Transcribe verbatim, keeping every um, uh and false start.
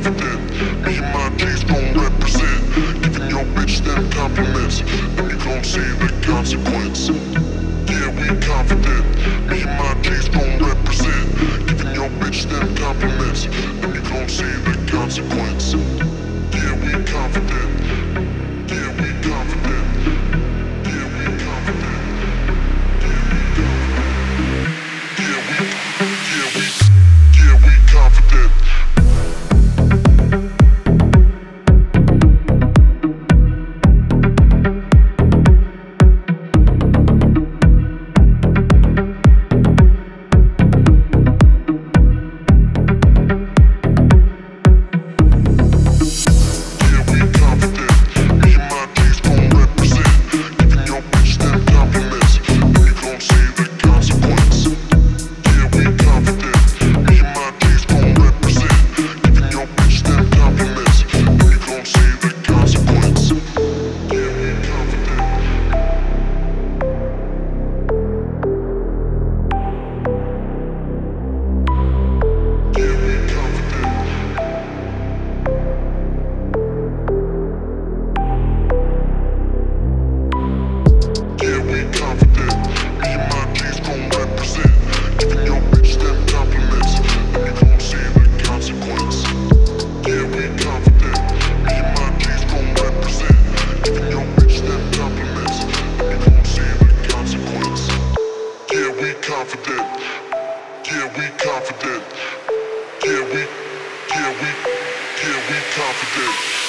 confident. Me and my G's gon' represent. Giving your bitch them compliments, and you gon' see the consequence. Yeah, we confident. Me and my G's gon' represent. Giving your bitch them compliments, and you gon' see the consequence. Yeah, we confident. Yeah, we confident. Yeah, we confident. Yeah, we, yeah, we, yeah, we confident. Confident. Yeah, we confident. Yeah, we, yeah, we, yeah, we confident.